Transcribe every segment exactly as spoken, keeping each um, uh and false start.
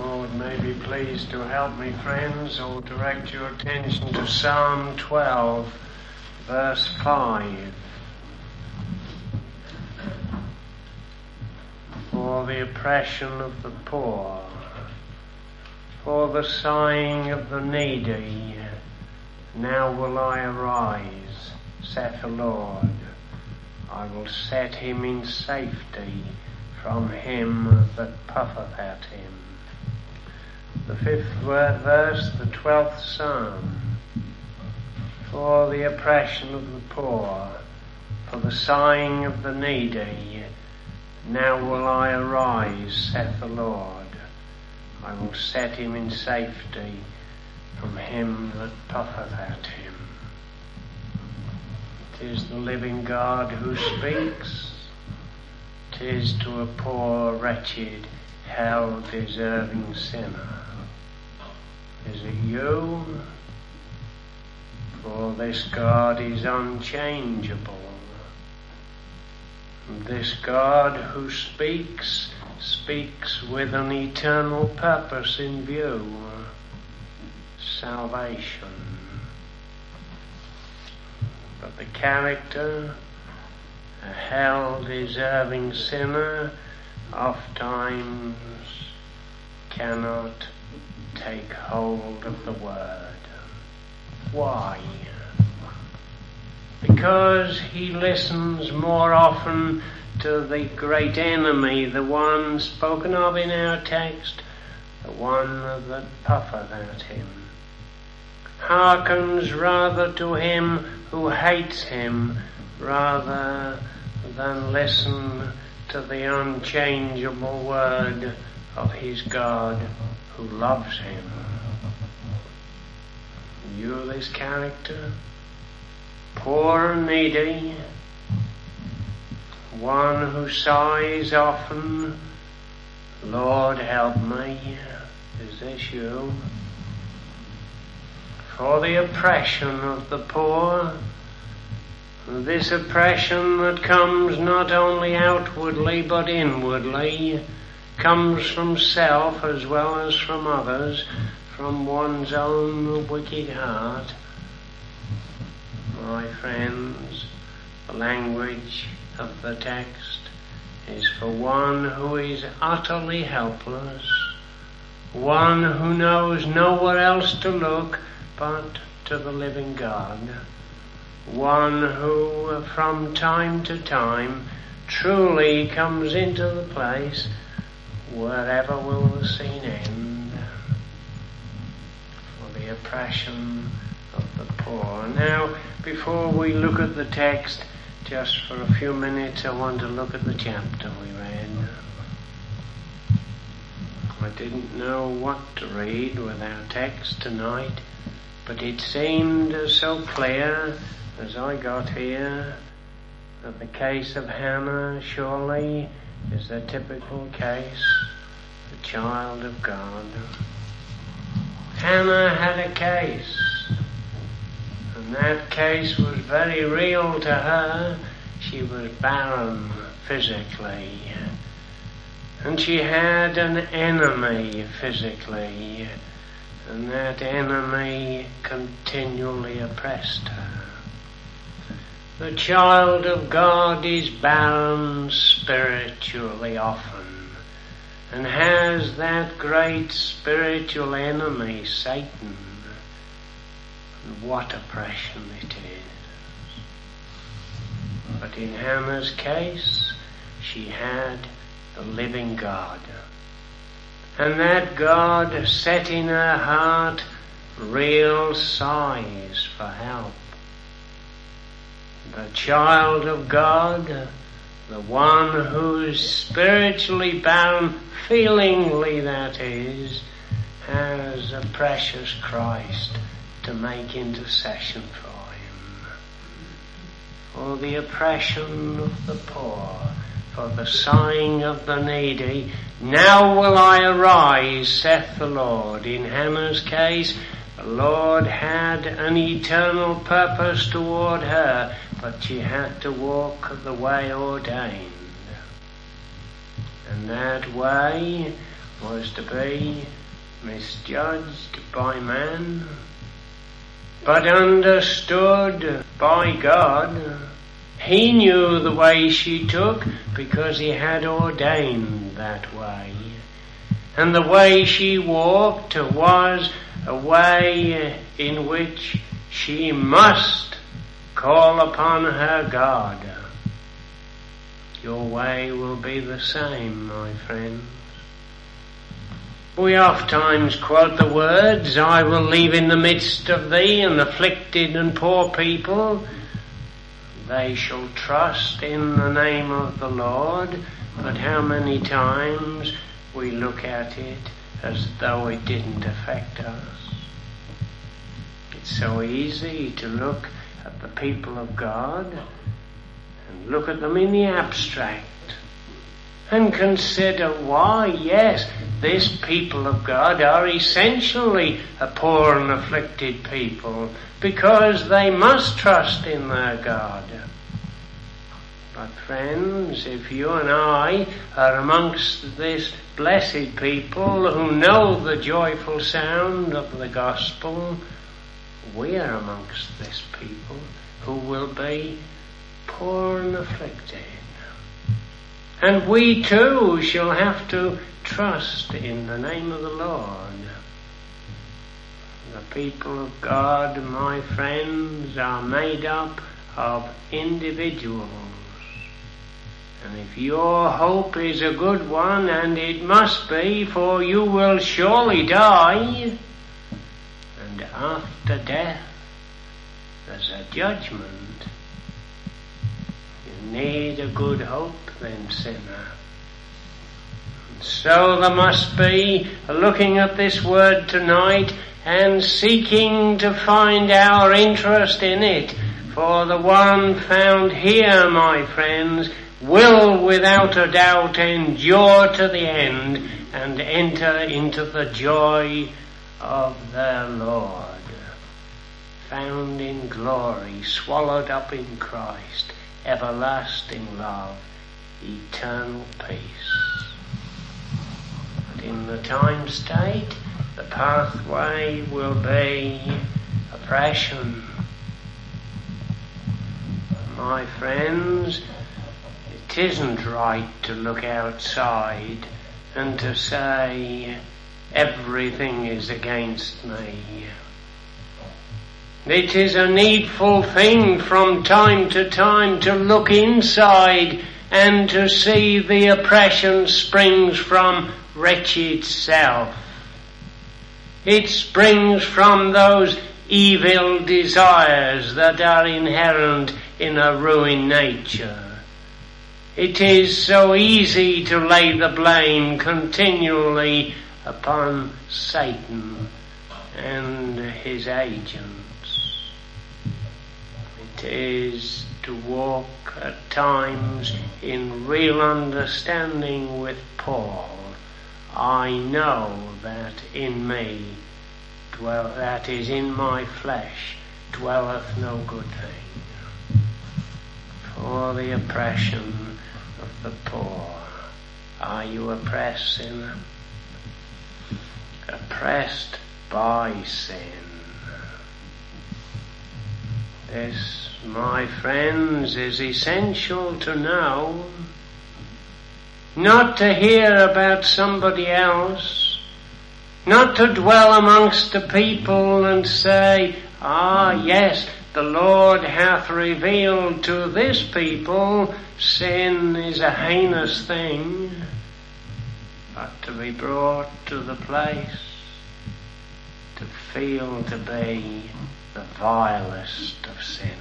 Lord, may be pleased to help me, friends, or direct your attention to Psalm twelve, verse five. For the oppression of the poor, for the sighing of the needy, now will I arise, saith the Lord. I will set him in safety from him that puffeth at him. The fifth verse, the twelfth Psalm. For the oppression of the poor, for the sighing of the needy, now will I arise, saith the Lord. I will set him in safety from him that puffeth at him. It is the living God who speaks. 'Tis to a poor, wretched, hell-deserving sinner. Is it you? For this God is unchangeable. This God who speaks, speaks with an eternal purpose in view. Salvation. But the character, a hell-deserving sinner, oftentimes cannot take hold of the word. Why? Because he listens more often to the great enemy, the one spoken of in our text, the one that puffeth at him. Hearkens rather to him who hates him, rather than listen to the unchangeable word of his God who loves him. You this character, poor and needy, one who sighs often, Lord help me, is this you? For the oppression of the poor, this oppression that comes not only outwardly but inwardly, comes from self as well as from others, from one's own wicked heart. My friends, the language of the text is for one who is utterly helpless, one who knows nowhere else to look but to the living God, one who from time to time truly comes into the place wherever will the scene end, for the oppression of the poor. Now, before we look at the text, just for a few minutes, I want to look at the chapter we read. I didn't know what to read with our text tonight, but it seemed so clear as I got here that the case of Hannah surely is a typical case, the child of God. Hannah had a case, and that case was very real to her. She was barren physically, and she had an enemy physically, and that enemy continually oppressed her. The child of God is barren spiritually often, and has that great spiritual enemy, Satan. And what oppression it is. But in Hannah's case, she had the living God. And that God set in her heart real sighs for help. The child of God, the one who's spiritually bound, feelingly that is, has a precious Christ to make intercession for him. For the oppression of the poor, for the sighing of the needy, now will I arise, saith the Lord. In Hannah's case, the Lord had an eternal purpose toward her, but she had to walk the way ordained. And that way was to be misjudged by man, but understood by God. He knew the way she took because he had ordained that way. And the way she walked was a way in which she must call upon her God. Your way will be the same, my friends. We oft times quote the words, I will leave in the midst of thee an afflicted and poor people. They shall trust in the name of the Lord. But how many times we look at it as though it didn't affect us. It's so easy to look at the people of God and look at them in the abstract and consider why, yes, this people of God are essentially a poor and afflicted people because they must trust in their God. But friends, if you and I are amongst this blessed people who know the joyful sound of the gospel, we are amongst this people who will be poor and afflicted. And we too shall have to trust in the name of the Lord. The people of God, my friends, are made up of individuals. And if your hope is a good one, and it must be, for you will surely die, and after death there's a judgment. You need a good hope then, sinner. And so there must be looking at this word tonight and seeking to find our interest in it. For the one found here, my friends, will without a doubt endure to the end and enter into the joy of their Lord. Found in glory, swallowed up in Christ, everlasting love, eternal peace. But in the time state, the pathway will be oppression. My friends, it isn't right to look outside and to say everything is against me. It is a needful thing from time to time to look inside and to see the oppression springs from wretched self. It springs from those evil desires that are inherent in a ruined nature. It is so easy to lay the blame continually upon Satan and his agents. It is to walk at times in real understanding with Paul. I know that in me, dwell, that is in my flesh, dwelleth no good thing. For the oppression of the poor. Are you oppressed, sinner? Oppressed by sin. This, my friends, is essential to know. Not to hear about somebody else. Not to dwell amongst the people and say, ah, yes, the Lord hath revealed to this people sin is a heinous thing, but to be brought to the place to feel to be the vilest of sinners,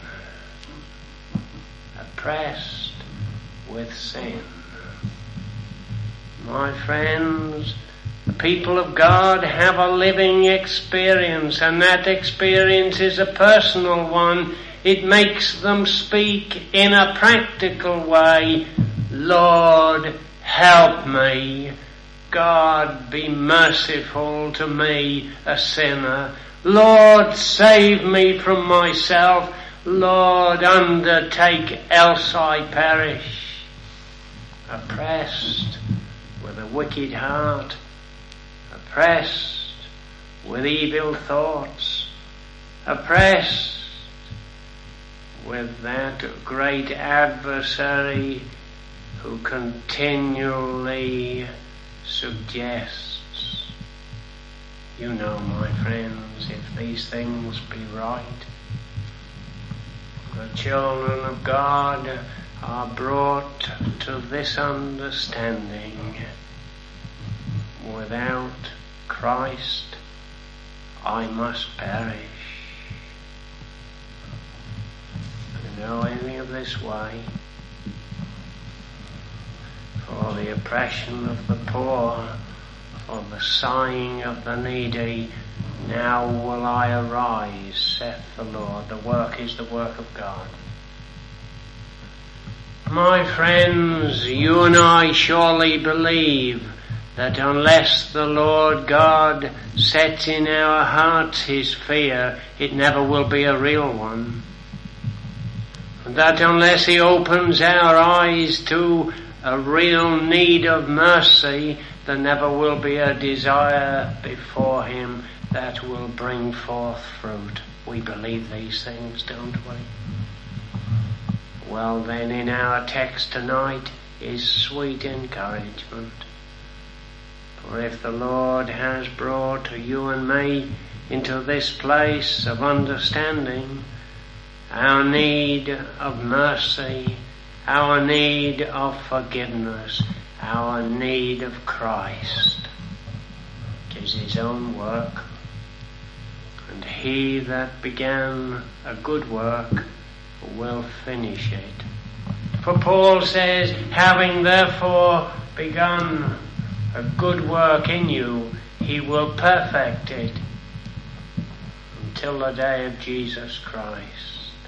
oppressed with sin. My friends, the people of God have a living experience, and that experience is a personal one. It makes them speak in a practical way. Lord, help me. God, be merciful to me, a sinner. Lord, save me from myself. Lord, undertake, else I perish. Oppressed with a wicked heart, oppressed with evil thoughts, oppressed with that great adversary who continually suggests. You know, my friends, if these things be right, the children of God are brought to this understanding: without Christ I must perish. You know any of this way? For the oppression of the poor, for the sighing of the needy, now will I arise, saith the Lord. The work is the work of God. My friends, you and I surely believe that unless the Lord God sets in our hearts his fear, it never will be a real one. That unless he opens our eyes to a real need of mercy, there never will be a desire before him that will bring forth fruit. We believe these things, don't we? Well then, in our text tonight is sweet encouragement. For if the Lord has brought you and me into this place of understanding our need of mercy, our need of forgiveness, our need of Christ, it is his own work. And he that began a good work will finish it. For Paul says, having therefore begun a good work in you, he will perfect it until the day of Jesus Christ.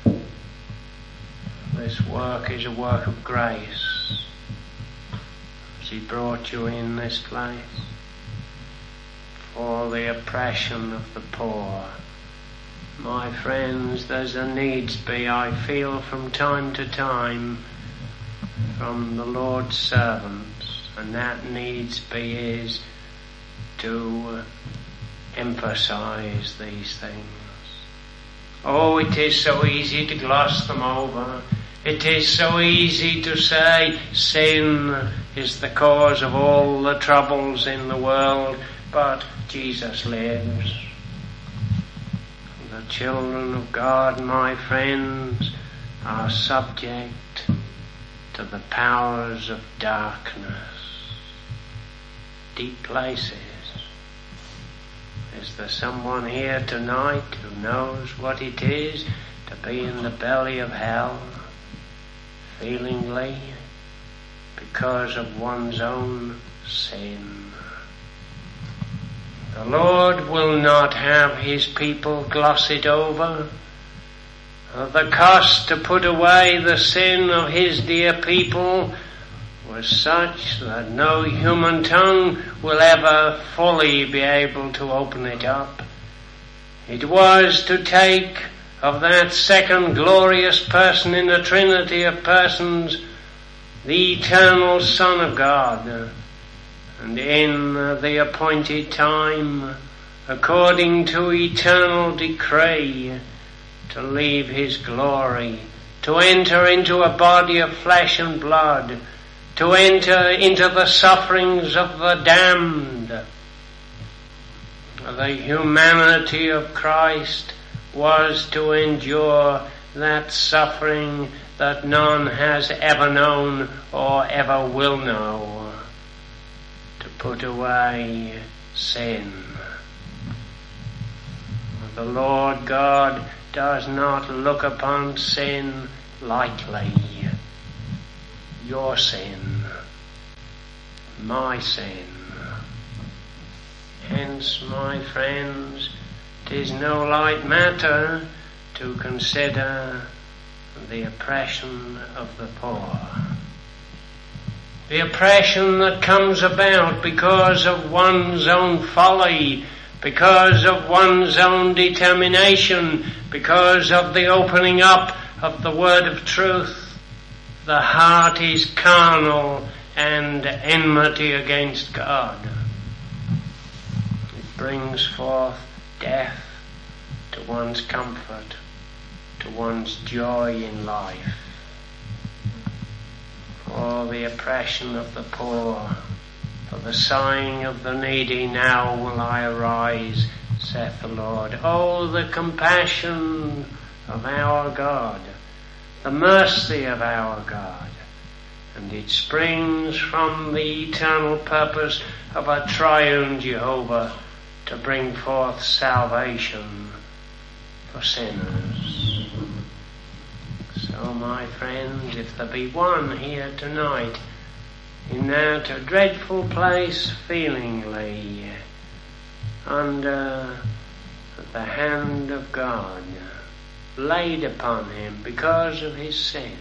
This work is a work of grace, as he brought you in this place for the oppression of the poor. My friends, there's a needs be, I feel from time to time, from the Lord's servants, and that needs be is to emphasize these things. Oh, it is so easy to gloss them over. It is so easy to say sin is the cause of all the troubles in the world, but Jesus lives. The children of God, my friends, are subject to the powers of darkness, deep places. Is there someone here tonight who knows what it is to be in the belly of hell, feelingly, because of one's own sin? The Lord will not have his people gloss it over. The cost to put away the sin of his dear people was such that no human tongue will ever fully be able to open it up. It was to take of that second glorious person in the Trinity of persons, the eternal Son of God, and in the appointed time, according to eternal decree, to leave his glory, to enter into a body of flesh and blood, to enter into the sufferings of the damned. The humanity of Christ was to endure that suffering that none has ever known or ever will know, to put away sin. The Lord God does not look upon sin lightly. Your sin, my sin. Hence, my friends, 'tis no light matter to consider the oppression of the poor. The oppression that comes about because of one's own folly, because of one's own determination, because of the opening up of the word of truth. The heart is carnal and enmity against God. brings forth death to one's comfort, to one's joy in life. For the oppression of the poor, for the sighing of the needy, now will I arise, saith the Lord. Oh, the compassion of our God, the mercy of our God. And it springs from the eternal purpose of a triune Jehovah to bring forth salvation for sinners. So, my friends, if there be one here tonight in that dreadful place feelingly under the hand of God laid upon him because of his sin,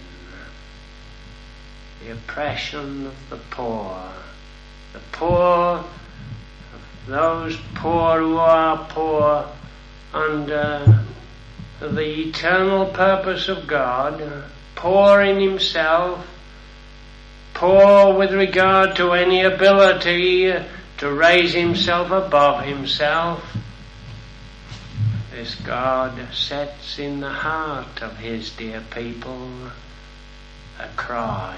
the oppression of the poor, the poor, those poor who are poor under the eternal purpose of God, poor in himself, poor with regard to any ability to raise himself above himself, this God sets in the heart of his dear people a cry,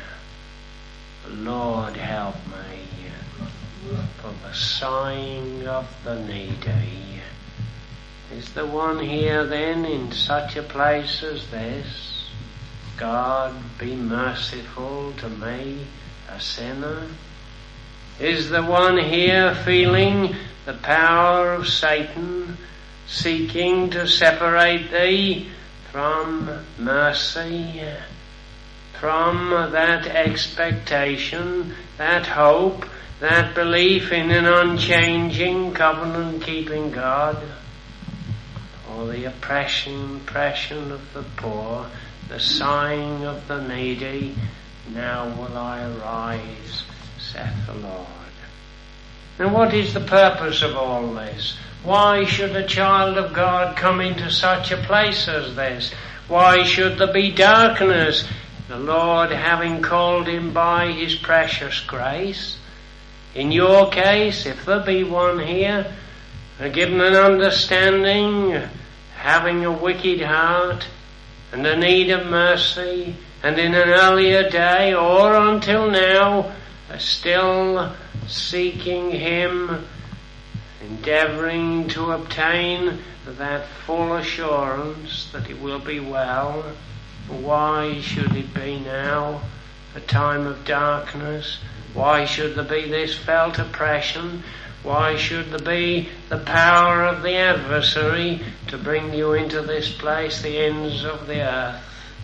Lord, help me, for the sighing of the needy. Is there one here then in such a place as this? God, be merciful to me, a sinner. Is there one here feeling the power of Satan seeking to separate thee from mercy, from that expectation, that hope, that belief in an unchanging, covenant-keeping God? For the oppression, oppression of the poor, the sighing of the needy, now will I arise, saith the Lord. Now what is the purpose of all this? Why should a child of God come into such a place as this? Why should there be darkness? The Lord having called him by his precious grace. In your case, if there be one here, given an understanding, having a wicked heart, and a need of mercy, and in an earlier day, or until now, still seeking him, endeavouring to obtain that full assurance that it will be well. Why should it be now a time of darkness? Why should there be this felt oppression? Why should there be the power of the adversary to bring you into this place, the ends of the earth?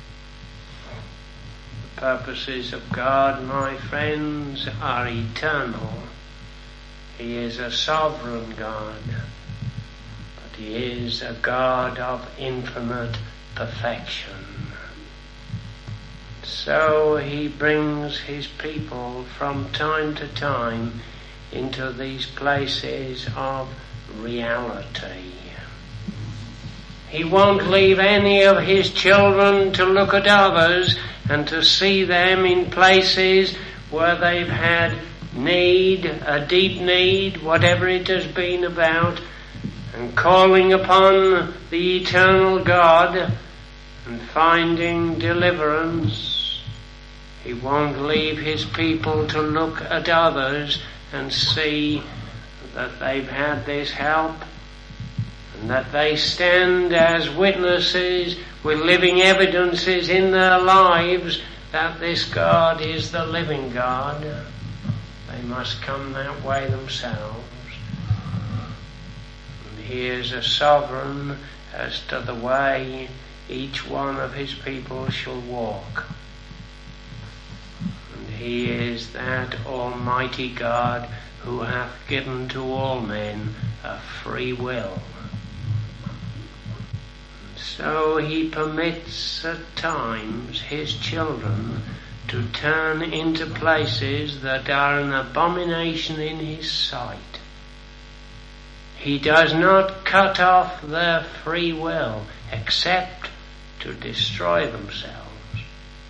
The purposes of God, my friends, are eternal. He is a sovereign God, but he is a God of infinite perfection. So he brings his people from time to time into these places of reality. He won't leave any of his children to look at others and to see them in places where they've had need, a deep need, whatever it has been about, and calling upon the eternal God and finding deliverance. He won't leave his people to look at others and see that they've had this help and that they stand as witnesses with living evidences in their lives that this God is the living God. They must come that way themselves. And he is a sovereign as to the way each one of his people shall walk. And he is that Almighty God who hath given to all men a free will. And so he permits at times his children to turn into places that are an abomination in his sight. He does not cut off their free will except to destroy themselves.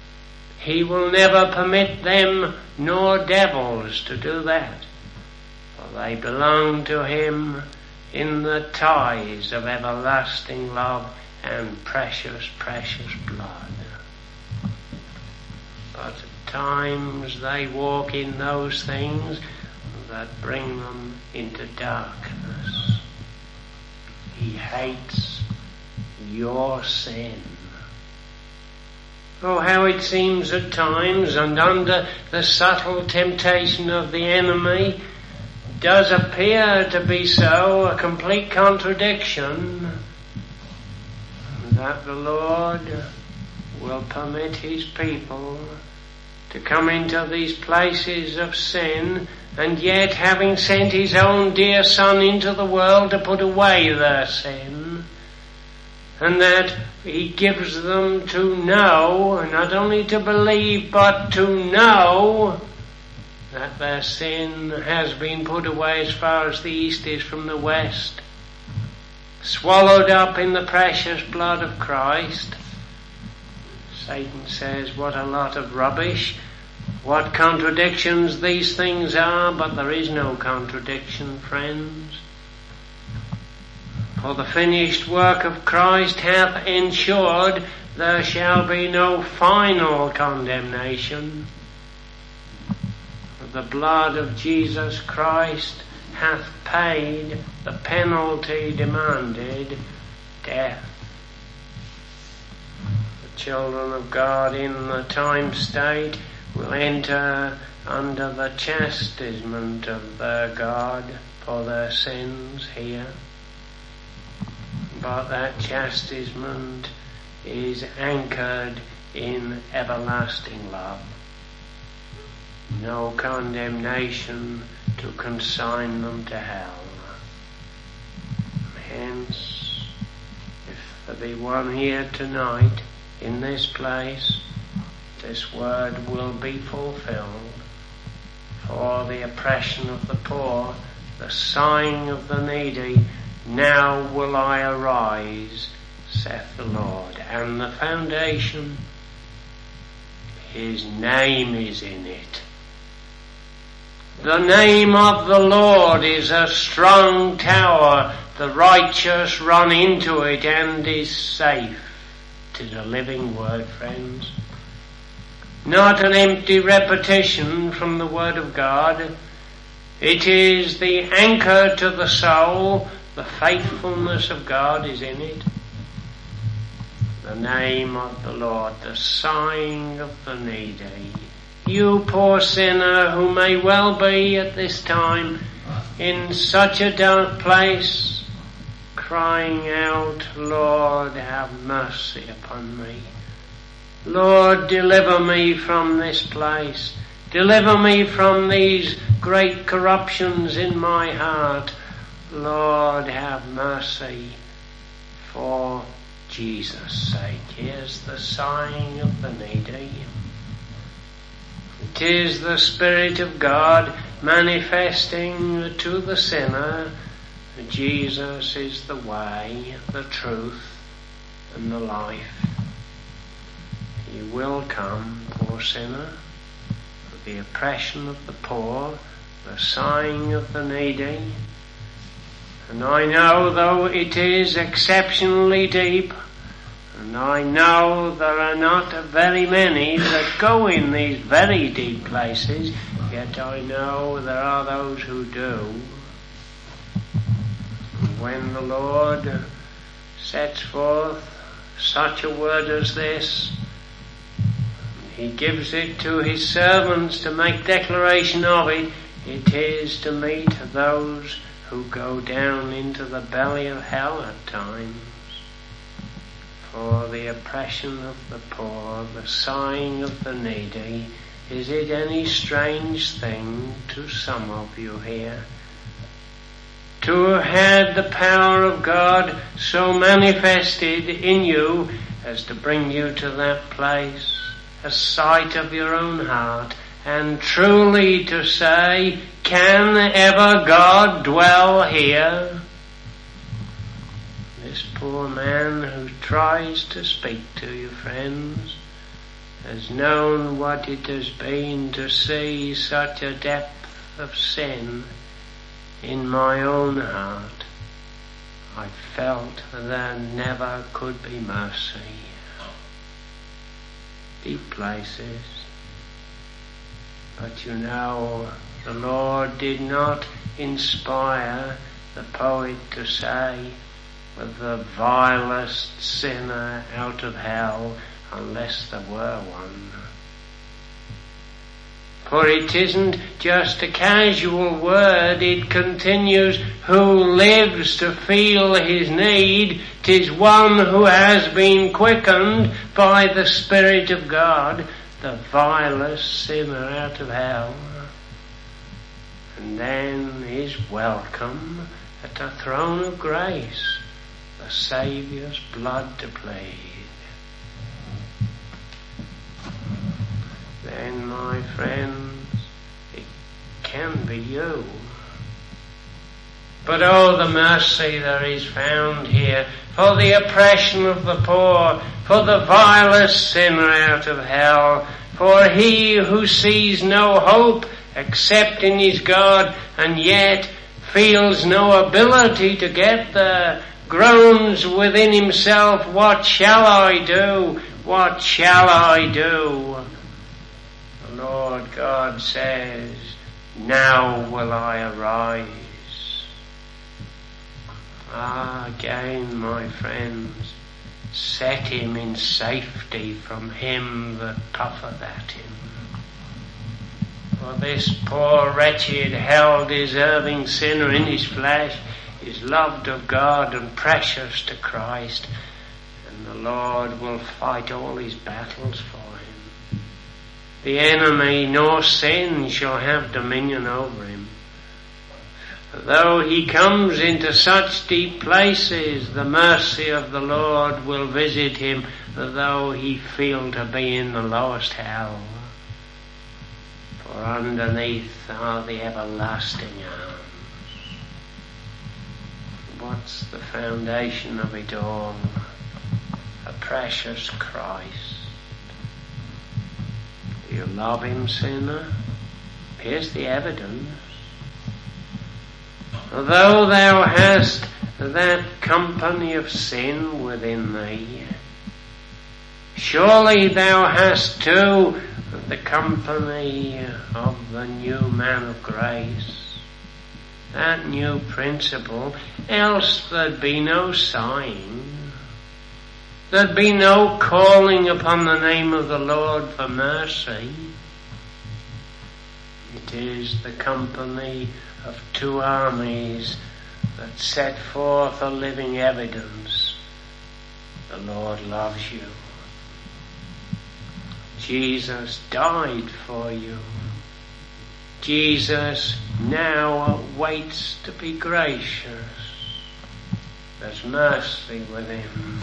He will never permit them nor devils to do that. for they belong to him in the ties of everlasting love and precious, precious blood. But at times they walk in those things that bring them into darkness. He hates your sin. Oh, how it seems at times, and under the subtle temptation of the enemy, does appear to be so, a complete contradiction, that the Lord will permit his people to come into these places of sin, and yet having sent his own dear Son into the world to put away their sin, and that he gives them to know, and not only to believe, but to know that their sin has been put away as far as the east is from the west, swallowed up in the precious blood of Christ. Satan says, what a lot of rubbish, what contradictions these things are, but there is no contradiction, friends. For the finished work of Christ hath ensured there shall be no final condemnation. For the blood of Jesus Christ hath paid the penalty demanded, death. The children of God in the time state will enter under the chastisement of their God for their sins here. But that chastisement is anchored in everlasting love. No condemnation to consign them to hell. Hence, if there be one here tonight in this place, this word will be fulfilled. For the oppression of the poor, the sighing of the needy, now will I arise, saith the Lord. And the foundation, his name is in it. The name of the Lord is a strong tower. The righteous run into it and is safe. 'Tis a living word, friends. Not an empty repetition from the Word of God. It is the anchor to the soul. The faithfulness of God is in it. The name of the Lord, the sighing of the needy. You poor sinner who may well be at this time in such a dark place, crying out, Lord, have mercy upon me. Lord, deliver me from this place. Deliver me from these great corruptions in my heart. Lord, have mercy for Jesus' sake. Here's the sighing of the needy. It is the Spirit of God manifesting to the sinner Jesus is the way, the truth, and the life. He will come, poor sinner, for the oppression of the poor, the sighing of the needy. And I know, though it is exceptionally deep, and I know there are not very many that go in these very deep places, yet I know there are those who do. And when the Lord sets forth such a word as this, He gives it to His servants to make declaration of it, it is to meet those who go down into the belly of hell at times. For the oppression of the poor, the sighing of the needy, is it any strange thing to some of you here to have had the power of God so manifested in you as to bring you to that place, a sight of your own heart, and truly to say, can ever God dwell here? This poor man who tries to speak to you, friends, has known what it has been to see such a depth of sin in my own heart, I felt there never could be mercy. Deep places. But you know, the Lord did not inspire the poet to say, with the vilest sinner out of hell, unless there were one. For it isn't just a casual word, it continues, who lives to feel his need. 'Tis one who has been quickened by the Spirit of God, the vilest sinner out of hell. And then is welcome at the throne of grace, the Saviour's blood to plead. Then, my friends, it can be you. But oh, the mercy there is found here for the oppression of the poor, for the vilest sinner out of hell, for he who sees no hope except in his God and yet feels no ability to get there, groans within himself, what shall I do? What shall I do? The Lord God says, now will I arise. Ah, again, my friends, set him in safety from him that puffeth at him. For this poor, wretched, hell-deserving sinner in his flesh is loved of God and precious to Christ, and the Lord will fight all his battles for him. The enemy nor sin shall have dominion over him. Though he comes into such deep places, the mercy of the Lord will visit him, though he feel to be in the lowest hell. For underneath are the everlasting arms. What's the foundation of it all? A precious Christ. Do you love him, sinner? Here's the evidence. Though thou hast that company of sin within thee, surely thou hast too the company of the new man of grace, that new principle, else there'd be no sighing, there'd be no calling upon the name of the Lord for mercy. It is the company of two armies that set forth a living evidence. The Lord loves you. Jesus died for you. Jesus now waits to be gracious. There's mercy with him.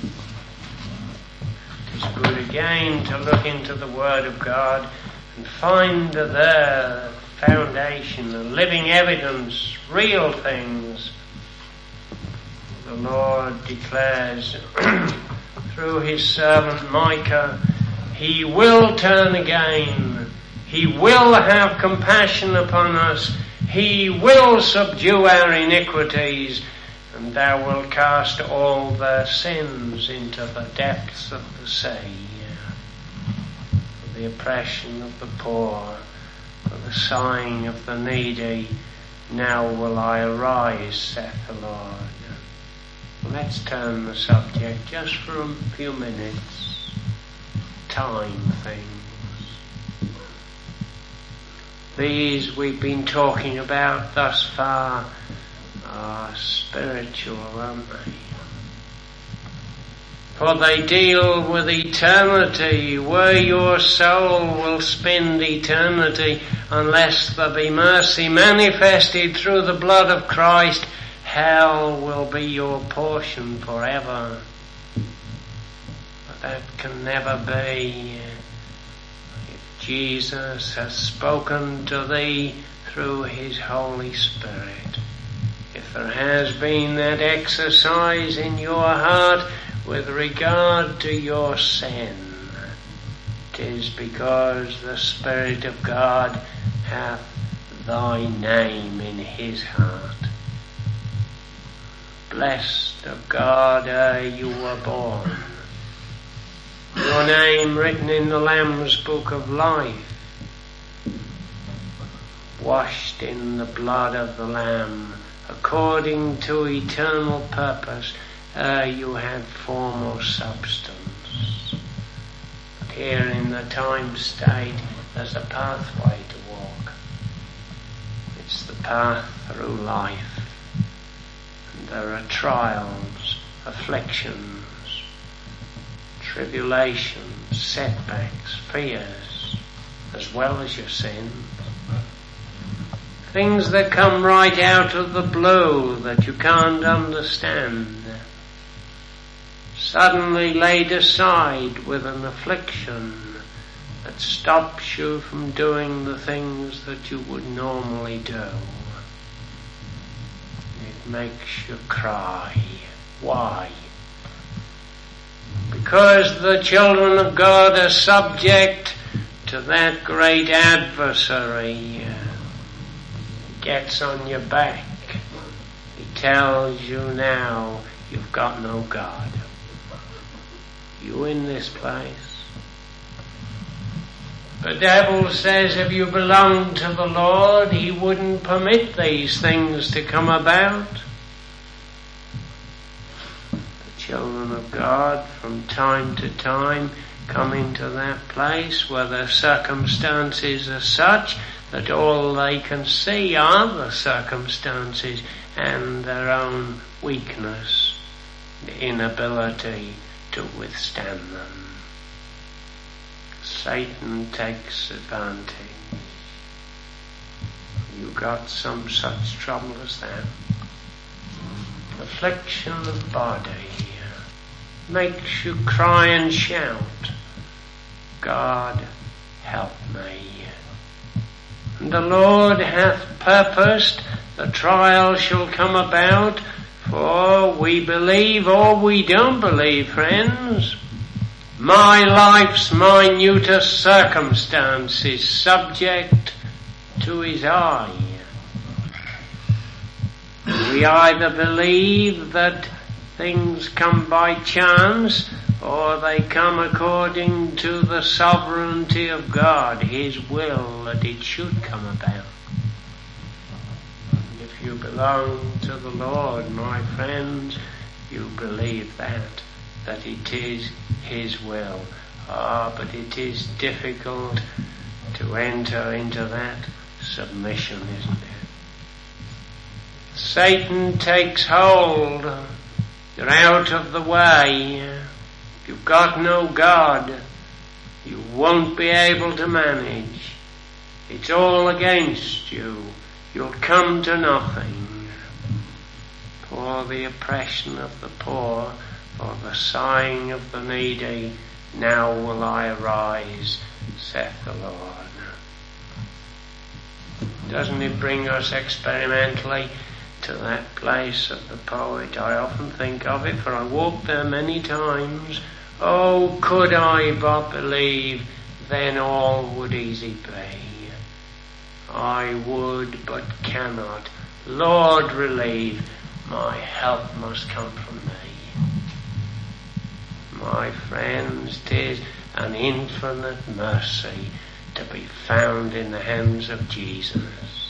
It is good again to look into the Word of God and find there foundation, the living evidence, real things. The Lord declares through his servant Micah, he will turn again. He will have compassion upon us. He will subdue our iniquities, and thou wilt cast all their sins into the depths of the sea. For the oppression of the poor, for the sighing of the needy, now will I arise, saith the Lord. Let's turn the subject just for a few minutes. Time things. These we've been talking about thus far are spiritual, aren't they? For they deal with eternity, where your soul will spend eternity, unless there be mercy manifested through the blood of Christ. Hell will be your portion forever. But that can never be. If Jesus has spoken to thee through his Holy Spirit, if there has been that exercise in your heart with regard to your sin, it is because the Spirit of God hath thy name in his heart. Blessed of God ere you were born, your name written in the Lamb's book of life, washed in the blood of the Lamb, according to eternal purpose, ere you had form or substance. But here in the time state, there's a pathway to walk. It's the path through life. And there are trials, afflictions, tribulations, setbacks, fears, as well as your sins. Things that come right out of the blue that you can't understand. Suddenly laid aside with an affliction that stops you from doing the things that you would normally do. It makes you cry. Why? Because the children of God are subject to that great adversary. He gets on your back. He tells you now, you've got no God. You in this place. The devil says if you belong to the Lord, he wouldn't permit these things to come about. The children of God from time to time come into that place where their circumstances are such that all they can see are the circumstances and their own weakness, the inability to withstand them. Satan takes advantage. You got some such trouble as that. Affliction of body makes you cry and shout, God help me. And the Lord hath purposed the trial shall come about, for we believe or we don't believe, friends. My life's minutest circumstance is subject to his eye. We either believe that things come by chance or they come according to the sovereignty of God, his will that it should come about. And if you belong to the Lord, my friends, you believe that, that it is his will. Ah, but it is difficult to enter into that submission, isn't it? Satan takes hold. You're out of the way. You've got no God. You won't be able to manage. It's all against you. You'll come to nothing. For the oppression of the poor, for the sighing of the needy, now will I arise, saith the Lord. Doesn't it bring us experimentally to that place of the poet? I often think of it, for I walked there many times. Oh, could I but believe, then all would easy be. I would but cannot. Lord, relieve, my help must come from thee. My friends, 'tis an infinite mercy to be found in the hands of Jesus.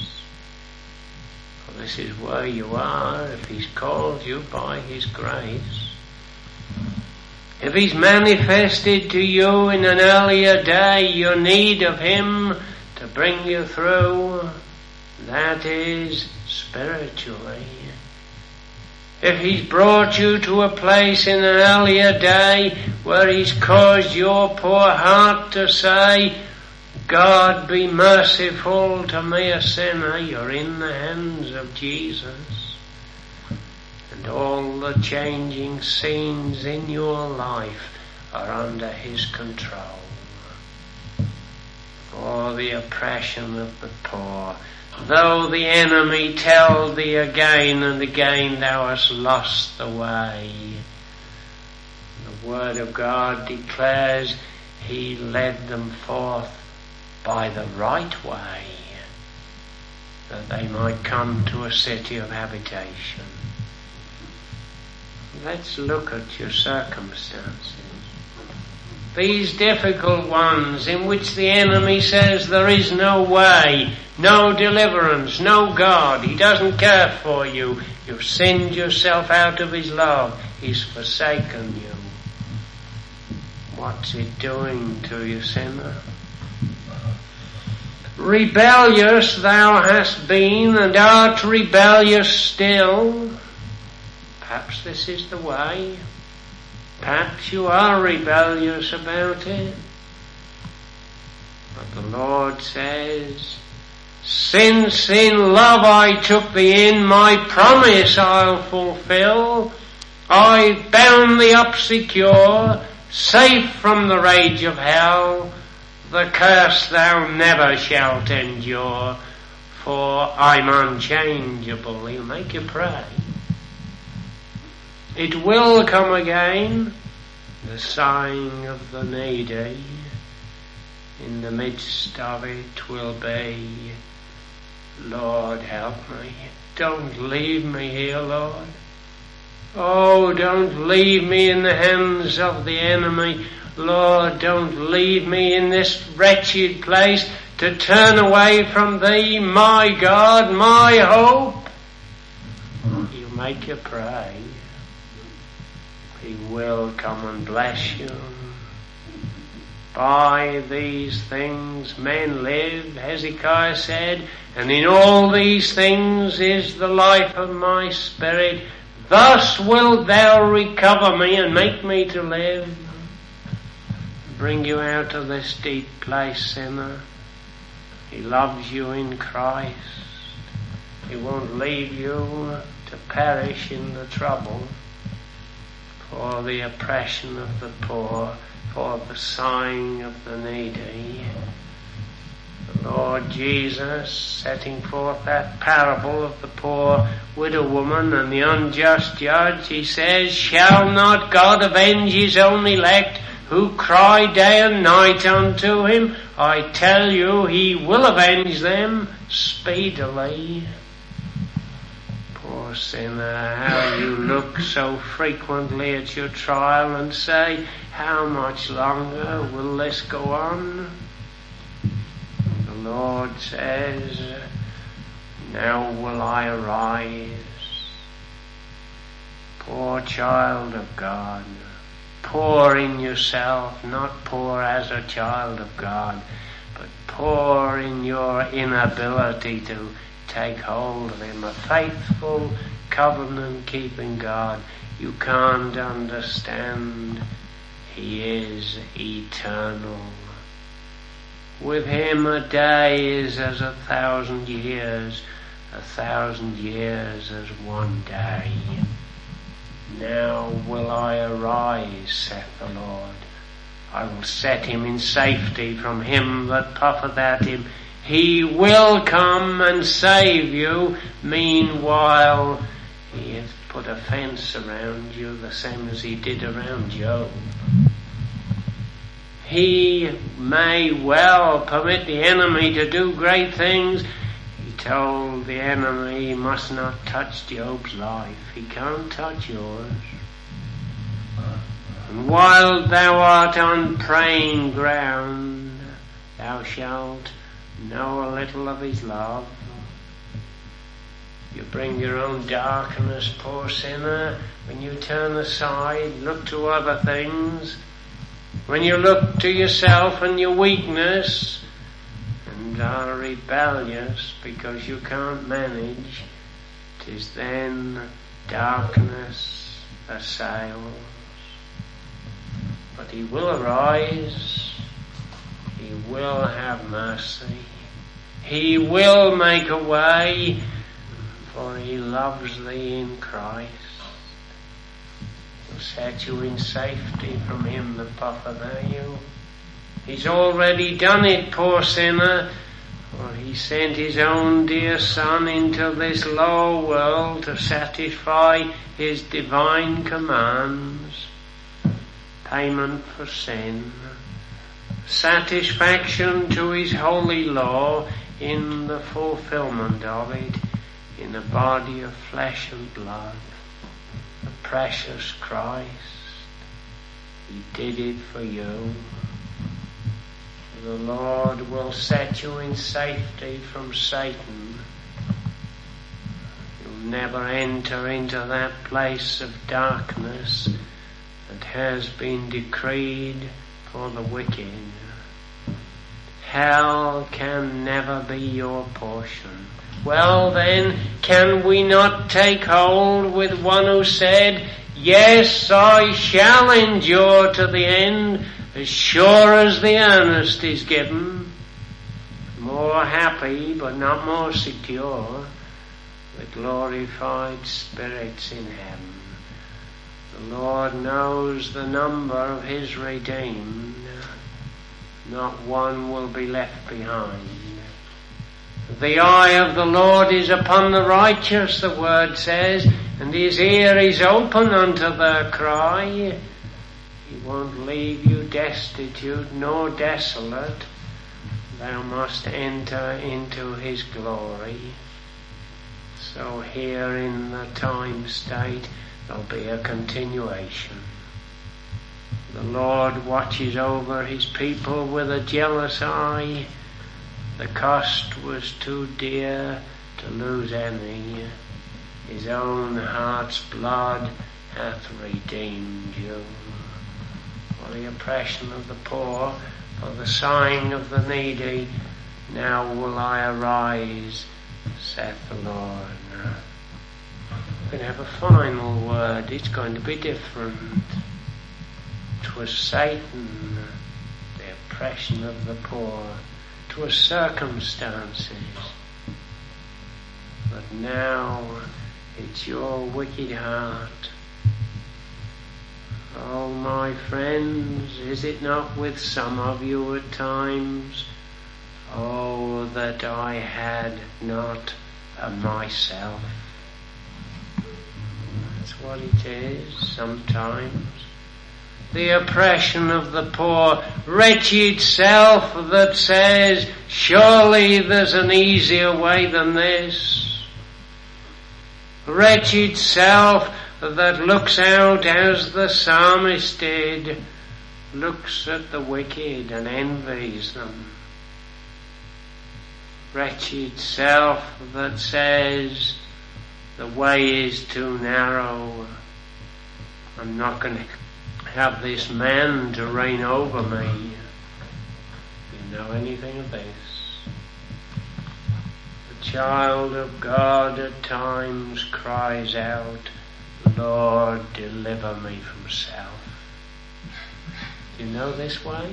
For this is where you are if he's called you by his grace. If he's manifested to you in an earlier day your need of him to bring you through, that is spiritually. If he's brought you to a place in an earlier day where he's caused your poor heart to say, God be merciful to me a sinner, you're in the hands of Jesus. And all the changing scenes in your life are under his control. For the oppression of the poor, though the enemy tell thee again and again thou hast lost the way, the word of God declares he led them forth by the right way. that they might come to a city of habitation. Let's look at your circumstances. These difficult ones in which the enemy says there is no way, no deliverance, no God, he doesn't care for you, you've sinned yourself out of his love, he's forsaken you. What's it doing to you, sinner? Rebellious thou hast been and art rebellious still. Perhaps this is the way. Perhaps you are rebellious about it. But the Lord says, since in love I took thee in, my promise I'll fulfill. I've bound thee up secure, safe from the rage of hell. The curse thou never shalt endure, for I'm unchangeable. He'll make you pray. It will come again, the sighing of the needy. In the midst of it will be, Lord, help me. Don't leave me here, Lord. Oh, don't leave me in the hands of the enemy. Lord, don't leave me in this wretched place to turn away from thee, my God, my hope. He'll make you pray. He will come and bless you. By these things men live, Hezekiah said, and in all these things is the life of my spirit. Thus wilt thou recover me and make me to live. Bring you out of this deep place, sinner. He loves you in Christ. He won't leave you to perish in the trouble, for the oppression of the poor, for the sighing of the needy. The Lord Jesus, setting forth that parable of the poor widow woman and the unjust judge, he says, shall not God avenge his own elect who cry day and night unto him? I tell you, he will avenge them speedily. Poor sinner, how you look so frequently at your trial and say, how much longer will this go on? The Lord says, now will I arise. Poor child of God, poor in yourself, not poor as a child of God, but poor in your inability to take hold of him, a faithful, covenant-keeping God. You can't understand. He is eternal. With him a day is as a thousand years, a thousand years as one day. Now will I arise, saith the Lord. I will set him in safety from him that puffeth at him. He will come and save you. Meanwhile, he hath put a fence around you, the same as he did around Job. He may well permit the enemy to do great things. He told the enemy he must not touch Job's life. He can't touch yours. And while thou art on praying ground, thou shalt know a little of his love. You bring your own darkness, poor sinner, when you turn aside, look to other things. When you look to yourself and your weakness and are rebellious because you can't manage, 'tis then darkness assails. But he will arise, he will have mercy, he will make a way, for he loves thee in Christ. He'll set you in safety from him that puffeth at you. He's already done it, poor sinner, for he sent his own dear Son into this low world to satisfy his divine commands. Payment for sin, satisfaction to his holy law. in the fulfillment of it, in a body of flesh and blood, the precious Christ. He did it for you. The Lord will set you in safety from Satan. You'll never enter into that place of darkness that has been decreed for the wicked. Hell can never be your portion. Well then, can we not take hold with one who said, yes, I shall endure to the end, as sure as the earnest is given. More happy, but not more secure, the glorified spirits in heaven. The Lord knows the number of his redeemed. Not one will be left behind. The eye of the Lord is upon the righteous, the word says, and his ear is open unto their cry. He won't leave you destitute nor desolate. Thou must enter into his glory. So here in the time state there'll be a continuation. The Lord watches over his people with a jealous eye. The cost was too dear to lose any. His own heart's blood hath redeemed you. For the oppression of the poor, for the sighing of the needy, now will I arise, saith the Lord. We're going to have a final word. It's going to be different. 'Twas Satan, the oppression of the poor. 'Twas circumstances. But now it's your wicked heart. Oh, my friends, is it not with some of you at times? Oh, that I had not a myself. That's what it is sometimes. The oppression of the poor, wretched self that says, surely there's an easier way than this. Wretched self that looks out as the psalmist did, looks at the wicked and envies them. Wretched self that says, the way is too narrow. I'm not going to have this man to reign over me. You know anything of this? The child of God at times cries out, Lord, deliver me from self. Do you know this way?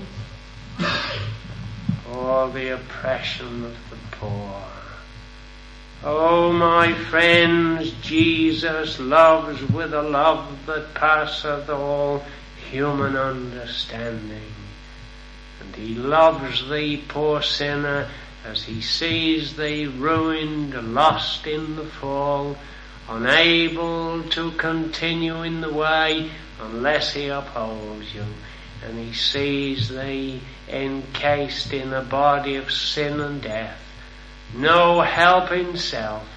Or the oppression of the poor. Oh, my friends, Jesus loves with a love that passeth all human understanding. And he loves thee, poor sinner, as he sees thee ruined, lost in the fall, unable to continue in the way unless he upholds you. And he sees thee encased in a body of sin and death, no help in self.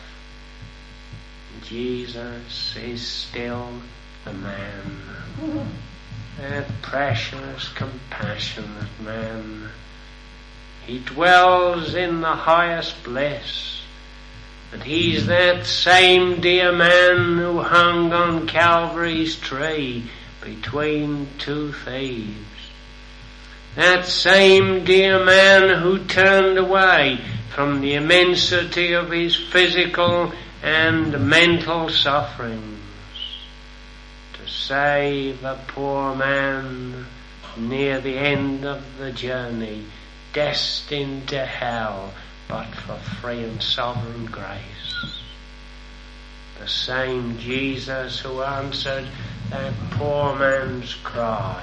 Jesus is still the man, that precious, compassionate man. He dwells in the highest bliss, and he's that same dear man who hung on Calvary's tree between two thieves. That same dear man who turned away from the immensity of his physical and mental sufferings to save a poor man near the end of the journey, destined to hell, but for free and sovereign grace. The same Jesus who answered that poor man's cry,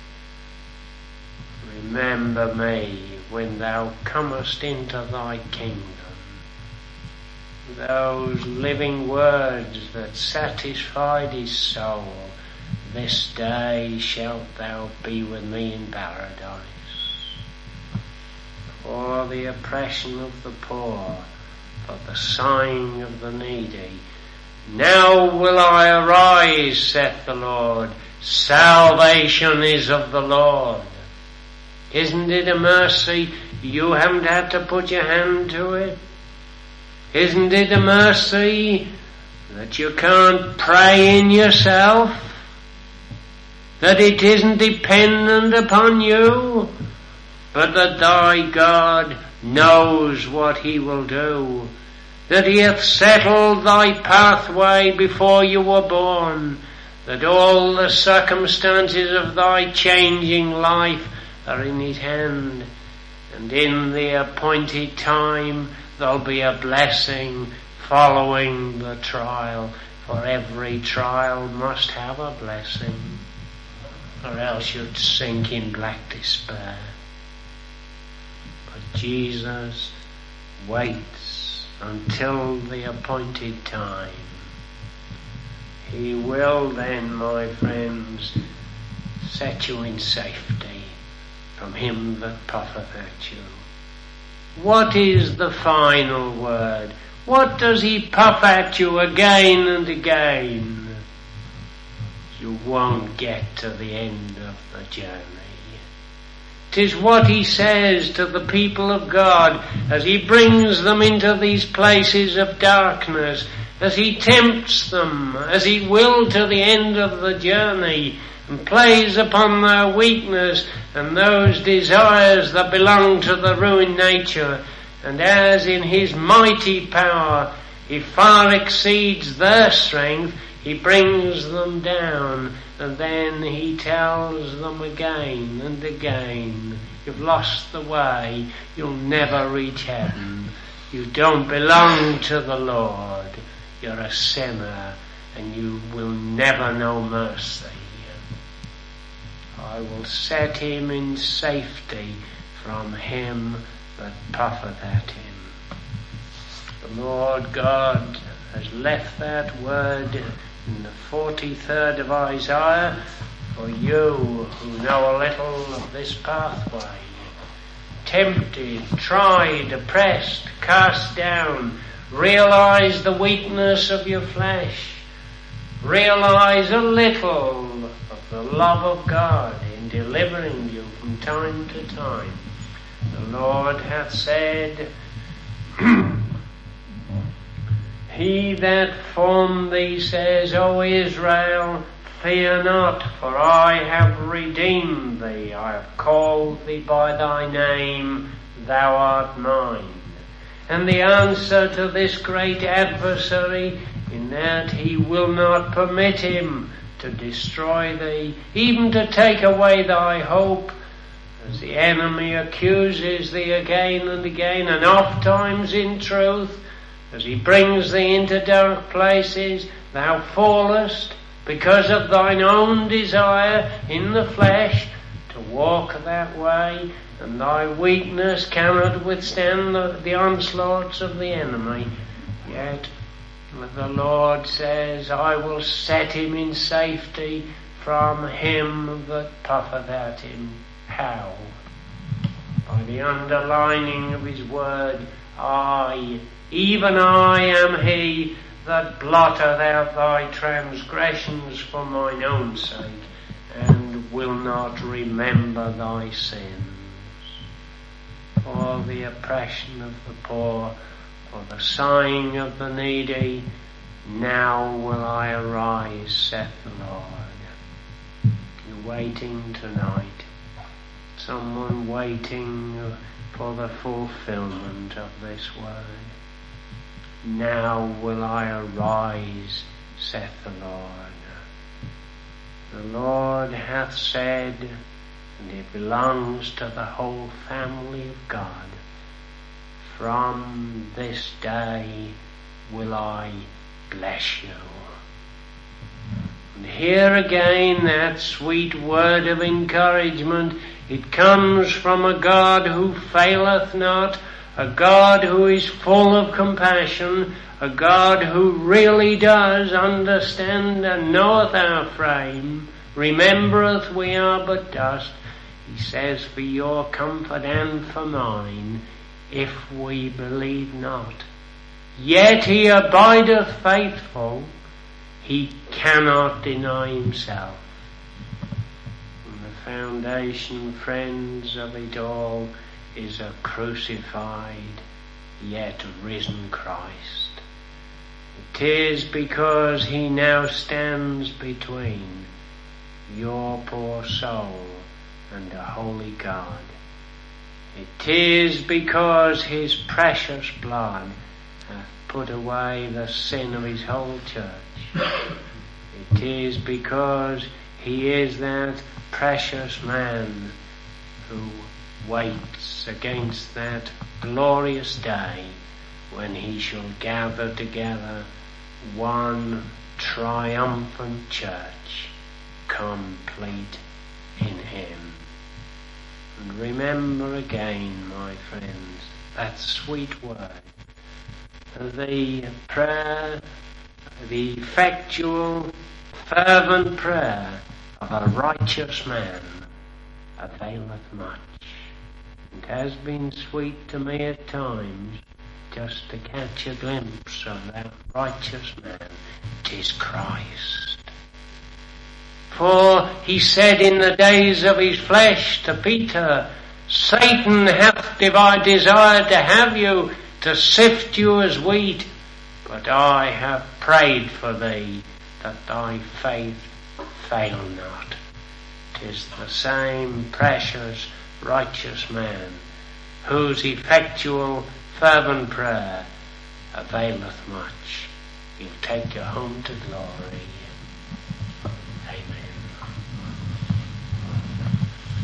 remember me when thou comest into thy kingdom. Those living words that satisfied his soul, this day shalt thou be with me in paradise. for the oppression of the poor, for the sighing of the needy. Now will I arise, saith the Lord. Salvation is of the Lord. Isn't it a mercy you haven't had to put your hand to it? Isn't it a mercy that you can't pray in yourself? That it isn't dependent upon you, but that thy God knows what he will do, that he hath settled thy pathway before you were born, that all the circumstances of thy changing life are in his hand, and in the appointed time there'll be a blessing following the trial, for every trial must have a blessing, or else you'd sink in black despair. But Jesus waits until the appointed time. He will then, my friends, set you in safety from him that puffeth at you. What is the final word? What does he puff at you again and again? You won't get to the end of the journey. 'Tis what he says to the people of God as he brings them into these places of darkness, as he tempts them, as he will to the end of the journey, and plays upon their weakness and those desires that belong to the ruined nature. And as in his mighty power he far exceeds their strength, he brings them down, and then he tells them again and again, you've lost the way, you'll never reach heaven, you don't belong to the Lord, you're a sinner, and you will never know mercy. I will set him in safety from him that puffeth at him. The Lord God has left that word in the forty-third of Isaiah for you who know a little of this pathway. Tempted, tried, oppressed, cast down, realize the weakness of your flesh. Realize a little of the love of God in delivering you from time to time. The Lord hath said, he that formed thee says, O Israel, fear not, for I have redeemed thee. I have called thee by thy name, thou art mine. And the answer to this great adversary, in that he will not permit him to destroy thee, even to take away thy hope, as the enemy accuses thee again and again, and oft times in truth, as he brings thee into dark places, thou fallest because of thine own desire in the flesh to walk that way, and thy weakness cannot withstand the, the onslaughts of the enemy. Yet the Lord says, I will set him in safety from him that puffeth at him. How? By the underlining of his word, I, even I am he that blotteth out thy transgressions for mine own sake, and will not remember thy sins. For the oppression of the poor, for the sighing of the needy, now will I arise, saith the Lord. You're waiting tonight. Someone waiting for the fulfillment of this word. Now will I arise, saith the Lord. The Lord hath said, and it belongs to the whole family of God, from this day will I bless you. And here again that sweet word of encouragement. It comes from a God who faileth not, a God who is full of compassion, a God who really does understand and knoweth our frame, remembereth we are but dust. He says, for your comfort and for mine, if we believe not. Yet he abideth faithful, he cannot deny himself. And the foundation, friends, of it all is a crucified yet risen Christ. It is because he now stands between your poor soul and the holy God. It is because his precious blood hath put away the sin of his whole church. It is because he is that precious man who waits against that glorious day when he shall gather together one triumphant church, complete in him. And remember again, my friends, that sweet word, the prayer, the effectual, fervent prayer of a righteous man availeth much. It has been sweet to me at times just to catch a glimpse of that righteous man. 'Tis Christ. For he said in the days of his flesh to Peter, Satan hath desired to have you, to sift you as wheat, but I have prayed for thee, that thy faith fail not. 'Tis the same precious, righteous man, whose effectual, fervent prayer availeth much. He'll take you home to glory.